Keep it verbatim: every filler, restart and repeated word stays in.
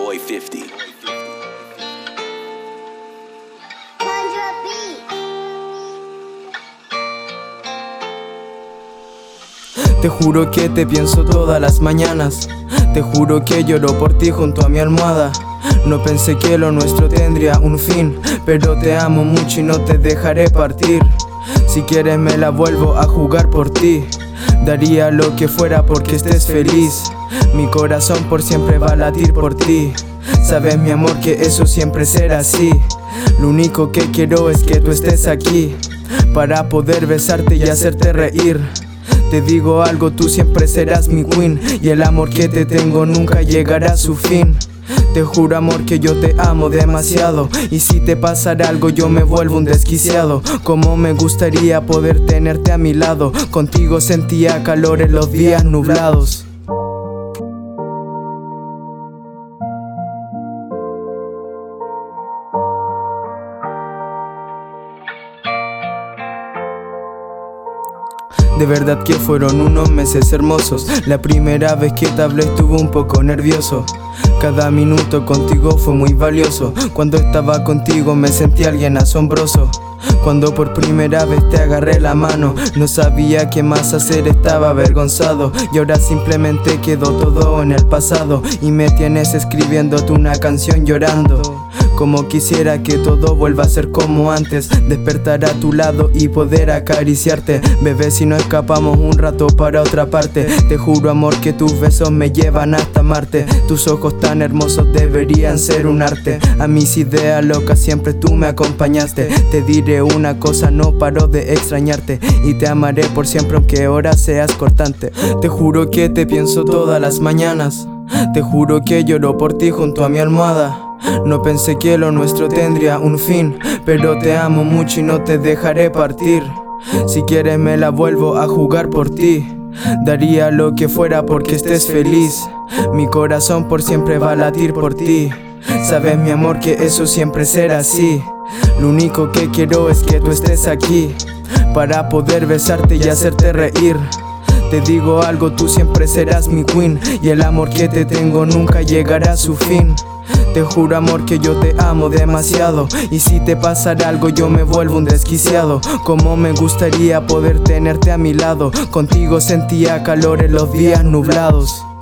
boy fifty. Te juro que te pienso todas las mañanas. Te juro que lloro por ti junto a mi almohada. No pensé que lo nuestro tendría un fin, pero te amo mucho y no te dejaré partir. Si quieres me la vuelvo a jugar por ti. Daría lo que fuera porque estés feliz. Mi corazón por siempre va a latir por ti. Sabes mi amor que eso siempre será así. Lo único que quiero es que tú estés aquí, para poder besarte y hacerte reír. Te digo algo, tú siempre serás mi queen, y el amor que te tengo nunca llegará a su fin. Te juro amor que yo te amo demasiado, y si te pasara algo yo me vuelvo un desquiciado. Como me gustaría poder tenerte a mi lado, contigo sentía calor en los días nublados. De verdad que fueron unos meses hermosos. La primera vez que te hablé estuve un poco nervioso. Cada minuto contigo fue muy valioso. Cuando estaba contigo me sentí alguien asombroso. Cuando por primera vez te agarré la mano, no sabía qué más hacer, estaba avergonzado. Y ahora simplemente quedó todo en el pasado, y me tienes escribiéndote una canción llorando. Como quisiera que todo vuelva a ser como antes, despertar a tu lado y poder acariciarte. Bebé, si no escapamos un rato para otra parte, te juro amor que tus besos me llevan hasta Marte. Tus ojos tan hermosos deberían ser un arte. A mis ideas locas siempre tú me acompañaste. Te diré una cosa, no paro de extrañarte, y te amaré por siempre aunque ahora seas cortante. Te juro que te pienso todas las mañanas. Te juro que lloro por ti junto a mi almohada. No pensé que lo nuestro tendría un fin, pero te amo mucho y no te dejaré partir. Si quieres me la vuelvo a jugar por ti. Daría lo que fuera porque estés feliz. Mi corazón por siempre va a latir por ti. Sabes mi amor que eso siempre será así. Lo único que quiero es que tú estés aquí, para poder besarte y hacerte reír. Te digo algo, tú siempre serás mi queen, y el amor que te tengo nunca llegará a su fin. Te juro amor que yo te amo demasiado, y si te pasara algo yo me vuelvo un desquiciado. Como me gustaría poder tenerte a mi lado, contigo sentía calor en los días nublados.